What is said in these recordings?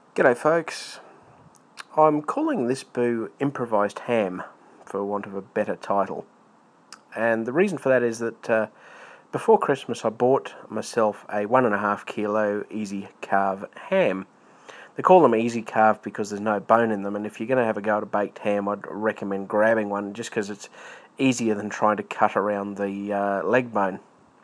G'day folks, I'm calling this boo Improvised Ham, for want of a better title. And the reason for that is that before Christmas I bought myself a 1.5 kilo easy carve ham. They call them easy carve because there's no bone in them, and if you're going to have a go at a baked ham, I'd recommend grabbing one just because it's easier than trying to cut around the leg bone.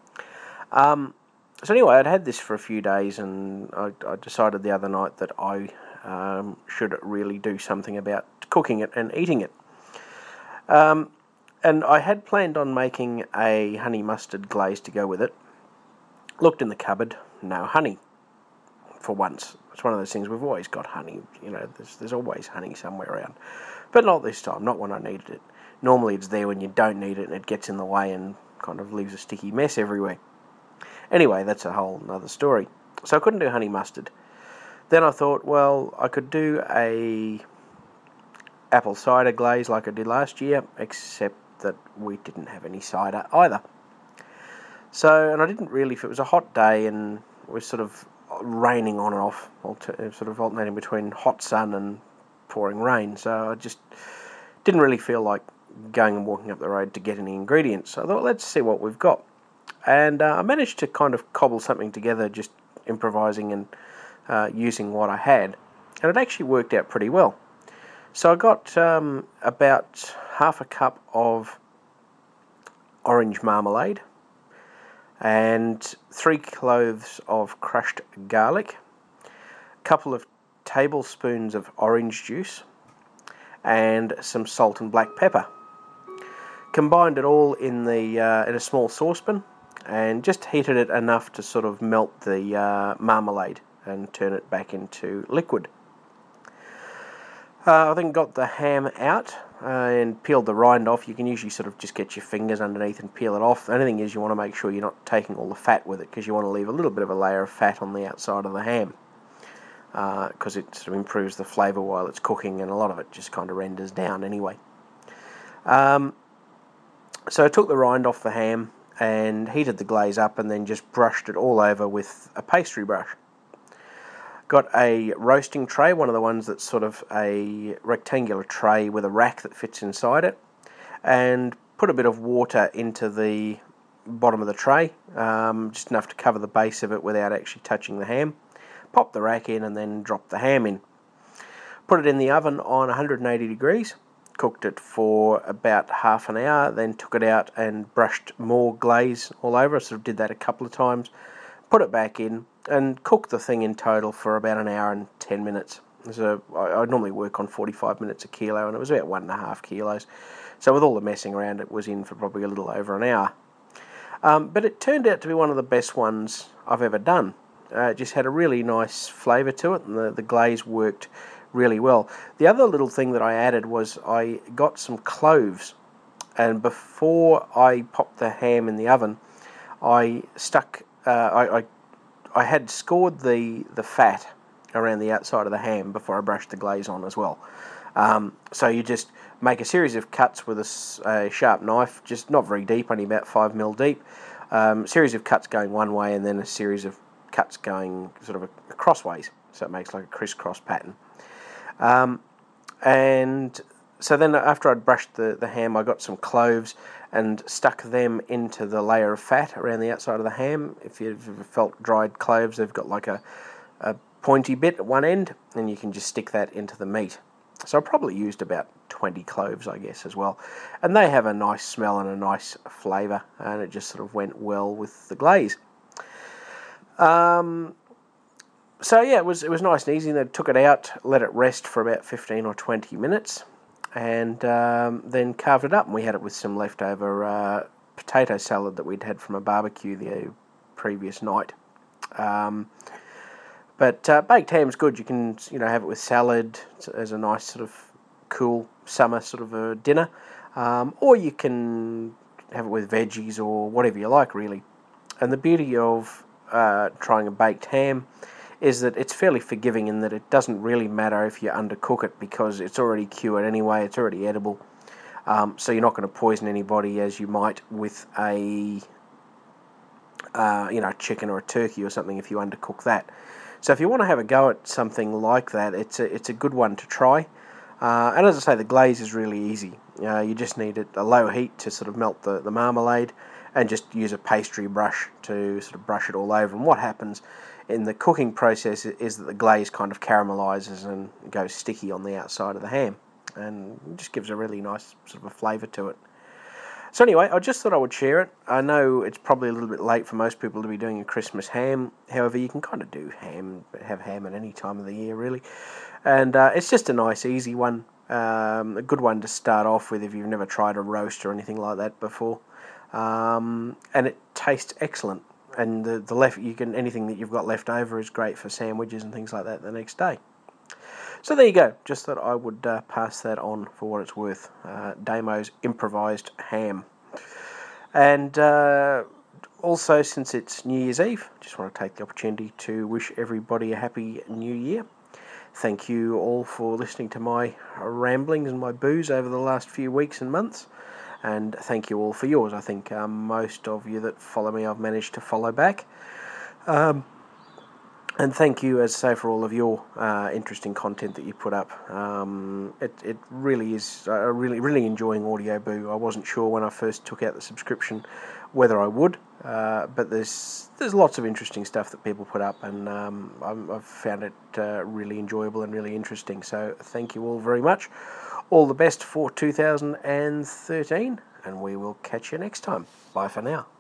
So anyway, I'd had this for a few days, and I decided the other night that I should really do something about cooking it and eating it. And I had planned on making a honey mustard glaze to go with it. Looked in the cupboard, no honey. For once, it's one of those things, we've always got honey. You know, there's always honey somewhere around, but not this time. Not when I needed it. Normally, it's there when you don't need it, and it gets in the way and kind of leaves a sticky mess everywhere. Anyway, that's a whole other story. So I couldn't do honey mustard. Then I thought, well, I could do a apple cider glaze like I did last year, except that we didn't have any cider either. So, and I didn't really, if it was a hot day and it was sort of raining on and off, sort of alternating between hot sun and pouring rain, so I just didn't really feel like going and walking up the road to get any ingredients. So I thought, let's see what we've got. And I managed to kind of cobble something together, just improvising and using what I had. And it actually worked out pretty well. So I got about half a cup of orange marmalade and 3 cloves of crushed garlic, a couple of tablespoons of orange juice, and some salt and black pepper. Combined it all in a small saucepan, and just heated it enough to sort of melt the marmalade and turn it back into liquid. I then got the ham out and peeled the rind off. You can usually sort of just get your fingers underneath and peel it off. The only thing is you want to make sure you're not taking all the fat with it, because you want to leave a little bit of a layer of fat on the outside of the ham, because it sort of improves the flavour while it's cooking, and a lot of it just kind of renders down anyway. So I took the rind off the ham and heated the glaze up, and then just brushed it all over with a pastry brush. Got a roasting tray, one of the ones that's sort of a rectangular tray with a rack that fits inside it, and put a bit of water into the bottom of the tray, just enough to cover the base of it without actually touching the ham. Pop the rack in and then drop the ham in. Put it in the oven on 180 degrees. Cooked it for about half an hour, then took it out and brushed more glaze all over. I sort of did that a couple of times. Put it back in and cooked the thing in total for about an hour and 10 minutes. So I normally work on 45 minutes a kilo, and it was about 1.5 kilos. So with all the messing around, it was in for probably a little over an hour. But it turned out to be one of the best ones I've ever done. It just had a really nice flavour to it, and the glaze worked really well. The other little thing that I added was I got some cloves, and before I popped the ham in the oven, I stuck I had scored the fat around the outside of the ham before I brushed the glaze on as well. So you just make a series of cuts with a sharp knife, just not very deep, only about 5 mil deep. Series of cuts going one way, and then a series of cuts going sort of crossways, so it makes like a crisscross pattern. And so then after I'd brushed the ham, I got some cloves and stuck them into the layer of fat around the outside of the ham. If you've felt dried cloves, they've got like a pointy bit at one end, and you can just stick that into the meat. So I probably used about 20 cloves, I guess, as well. And they have a nice smell and a nice flavour, and it just sort of went well with the glaze. So yeah, it was nice and easy. They took it out, let it rest for about 15 or 20 minutes, and then carved it up. And we had it with some leftover potato salad that we'd had from a barbecue the previous night. But baked ham's good. You can have it with salad as a nice sort of cool summer sort of a dinner, or you can have it with veggies or whatever you like, really. And the beauty of trying a baked ham is that it's fairly forgiving in that it doesn't really matter if you undercook it, because it's already cured anyway, it's already edible. So you're not going to poison anybody as you might with a a chicken or a turkey or something if you undercook that. So if you want to have a go at something like that, it's a good one to try. And as I say, the glaze is really easy. You just need a low heat to sort of melt the marmalade, and just use a pastry brush to sort of brush it all over. And what happens in the cooking process is that the glaze kind of caramelizes and goes sticky on the outside of the ham, and it just gives a really nice sort of a flavour to it. So anyway, I just thought I would share it. I know it's probably a little bit late for most people to be doing a Christmas ham. However, you can kind of have ham at any time of the year, really. And it's just a nice, easy one. A good one to start off with if you've never tried a roast or anything like that before. And it tastes excellent. And anything that you've got left over is great for sandwiches and things like that the next day. So there you go. Just thought I would pass that on for what it's worth. Damo's improvised ham. And also, since it's New Year's Eve, just want to take the opportunity to wish everybody a happy New Year. Thank you all for listening to my ramblings and my booze over the last few weeks and months. And thank you all for yours. I think most of you that follow me, I've managed to follow back. And thank you, as I say, for all of your interesting content that you put up. It really is. Really enjoying Audio Boo. I wasn't sure when I first took out the subscription whether I would, but there's lots of interesting stuff that people put up, and I've found it really enjoyable and really interesting. So thank you all very much. All the best for 2013, and we will catch you next time. Bye for now.